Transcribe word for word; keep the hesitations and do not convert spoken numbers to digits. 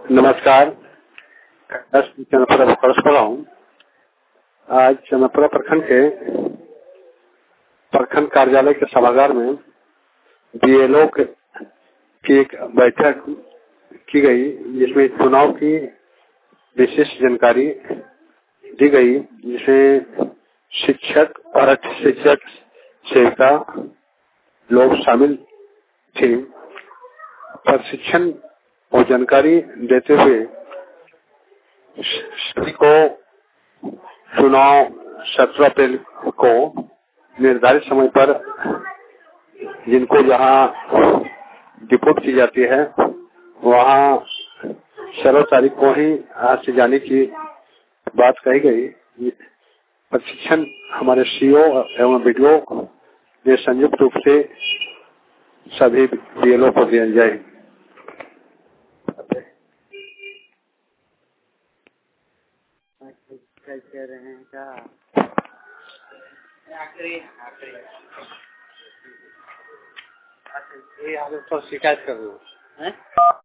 नमस्कार। चंद्रपुरा परस्पर हूँ। आज चंद्रपुरा प्रखंड के प्रखंड कार्यालय के सभागार में बीएलओ की एक बैठक की गई, जिसमें चुनाव की विशेष जानकारी दी गई, जिसमें शिक्षक और शिक्षक सेविका लोग शामिल थे। प्रशिक्षण और जानकारी देते हुए सभी को चुनाव सत्रह अप्रैल को निर्धारित समय पर जिनको जहां डिपोट की जाती है वहां सोलह तारीख को ही आज से जाने की बात कही गई। प्रशिक्षण हमारे सीओ एवं बीडीओ ने संयुक्त रूप से सभी बीएलओ को दिया जाए। कह रहे हैं क्या आखिरी आखिरी ये आप तो शिकायत कर रहे हो हैं?